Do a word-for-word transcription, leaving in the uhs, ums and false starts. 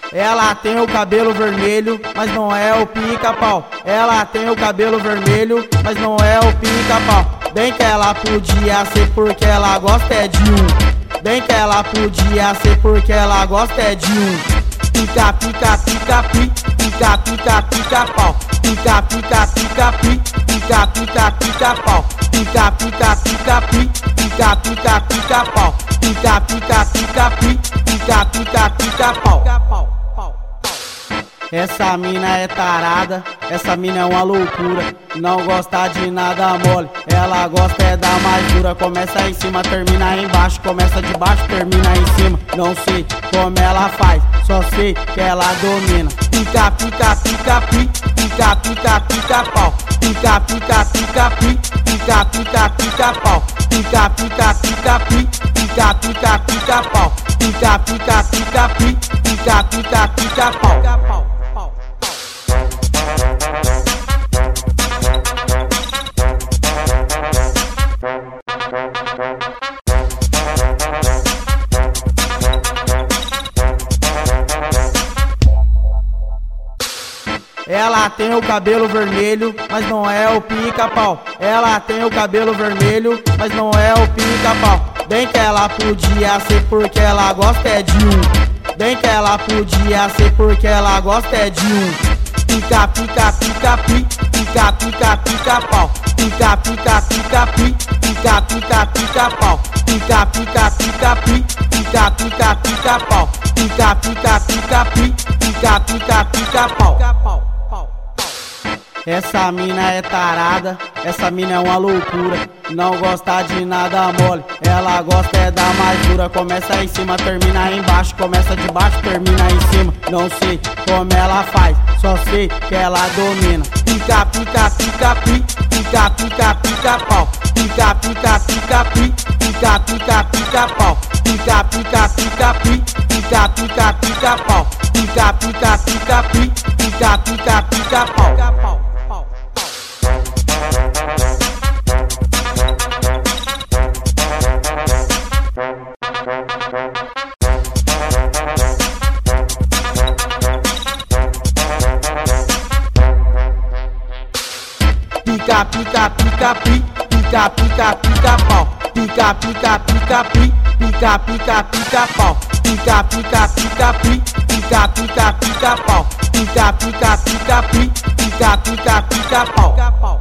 Ela tem o cabelo vermelho, mas não é o pica-pau. Ela tem o cabelo vermelho, mas não é o pica-pau. Bem que ela podia ser porque ela gosta é de um. Bem que ela podia ser porque ela gosta é de um. Pica, pica, pica, pi, pica, pica, pica, pau. Pica, pica, pica, pi, pica, pica, pica, pau. Pica, pica, pica, pi, pica, pica, pica, pau. Pica, pica, pica, pi, pica, pica, pica, pau. Essa mina é tarada, essa mina é uma loucura. Não gosta de nada mole, ela gosta é da mais dura. Começa em cima, termina embaixo, começa de baixo, termina em cima. Não sei como ela faz, só sei que ela domina. Pica, pica, pica, pi, pica, pica, pica, pau. Pica, pica, pica, pi, pica, pica, pica, pau. Pica, pica, pica, pi, pica, pica, pica, pau. Pica, pica, pica, pi, pica, pica, pica, pau. Ela tem o cabelo vermelho, mas não é o pica-pau. Ela tem o cabelo vermelho, mas não é o pica-pau. Bem que ela podia ser porque ela gosta é de um. Bem que ela podia ser porque ela gosta é de um. Pica, pica, pica, pi, pica, pica, pica, pau. Pica, pica, pica, pi, pica, pica, pica, pau. Pica, pica, pica, pi, pica, pica, pica, pau. Pica, pica, pica, pi, pica, pica, pica, pau. Essa mina é tarada, essa mina é uma loucura. Não gosta de nada mole, ela gosta é da mais dura. Começa em cima, termina embaixo, começa de baixo, termina em cima. Não sei como ela faz, só sei que ela domina. Pica, pica, pica, pi, pica, pica, pica, pau. Pica, pica, pica, pi, pica, pica, pica, pau. Pica, pica, pica, pi, pica, pica, pica, pau. Pica, pica, pica, pi, pica, pica, pica, pau. Pica, pica, pica, pi, pica, pica, pica, pau. Pica, pica, pica, pi, pica, pica, pica, pau. Pica, pica, pica, pi, pica, pica, pica, pau. Pica, pica, pica, pi, pica, pica, pica, pau.